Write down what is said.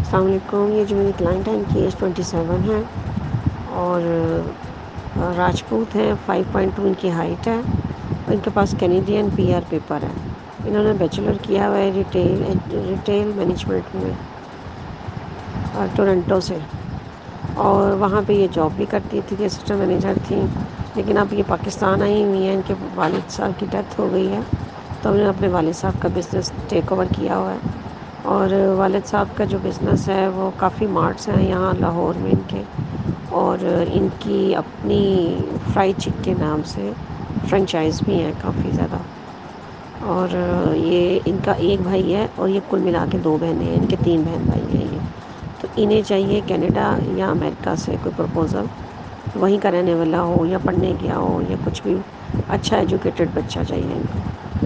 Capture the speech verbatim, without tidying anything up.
अस्सलाम वालेकुम। ये जो मेरी क्लाइंट है इनकी एज ट्वेंटी सेवन है और राजपूत हैं। फाइव पॉइंट टू इनकी हाइट है और इनके पास कैनेडियन पीआर पेपर है। इन्होंने बैचलर किया हुआ है रिटेल रिटेल मैनेजमेंट में टोरंटो से, और वहाँ पे ये जॉब भी करती थी, असिस्टेंट मैनेजर थी। लेकिन अब ये पाकिस्तान आई हुई हैं। इनके वालिद साहब की डेथ हो गई है तो उन्होंने अपने वालिद साहब का बिज़नेस टेक ओवर किया हुआ है। और वालिद साहब का जो बिज़नेस है वो काफ़ी मार्ट्स हैं यहाँ लाहौर में इनके, और इनकी अपनी फ्राई चिक के नाम से फ्रेंचाइज भी हैं काफ़ी ज़्यादा। और ये इनका एक भाई है और ये कुल मिला के दो बहनें हैं। इनके तीन बहन भाई हैं ये। तो इन्हें चाहिए कनाडा या अमेरिका से कोई प्रपोज़ल, वहीं का रहने वाला हो या पढ़ने गया हो या कुछ भी अच्छा एजुकेटेड बच्चा चाहिए इनको।